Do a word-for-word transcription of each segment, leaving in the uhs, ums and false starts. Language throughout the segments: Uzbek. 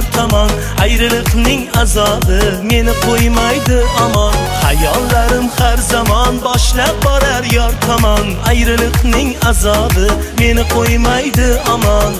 yor tomon. Ayriliqning azobi meni qo'ymaydi amon. Hayollarim har zamon boshlab borar yor tomon. Ayriliqning azobi meni qo'ymaydi amon.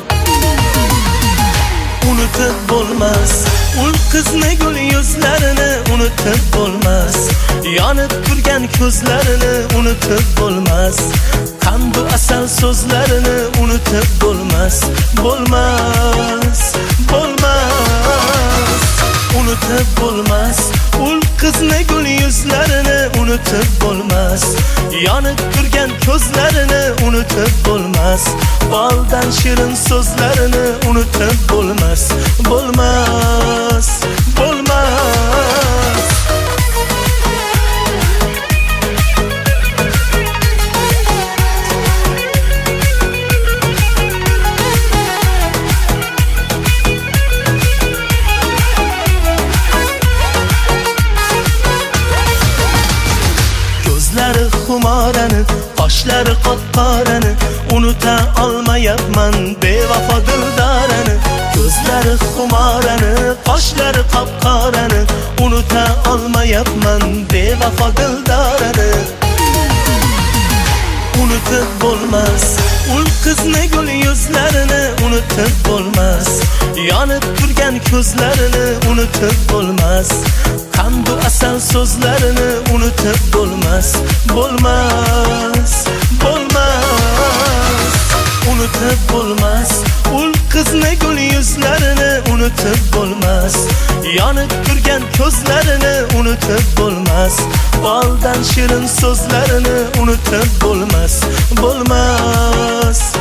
Unutib bo'lmas ul qizni gul yuzlarini, unutib bo'lmas yonib turgan ko'zlarini, unutib bo'lmas qandu asal so'zlarini, unutib bo'lmas bo'lmas bo'lmas. Unutib bo'lmas ul qizni gul yuzlarini, unutib bo'lmas yonib turgan ko'zlarini, unutib bo'lmas baldan shirin so'zlarini, unutib bo'lmas bo'lmas bo'lmas. Ko'zlari xumorani, qoshlari qop-qorani, unuta olmayapman bevafo dildorani. Ko'zlari xumorani, qoshlari qop-qorani, unuta olmayapman bevafo dildorani. Unutib bo'lmas ul qizni gul yuzlarini, unutib bo'lmas yonib turgan ko'zlarini, unutib bo'lmas qandu asal so'zlarini, unutib bo'lmas bo'lmas bo'lmas. Unutib bo'lmas ul qizni gul yuzlarini, unutib bo'lmas yonib turgan ko'zlarini, unutib bo'lmas baldan shirin so'zlarini, unutib bo'lmas bo'lmas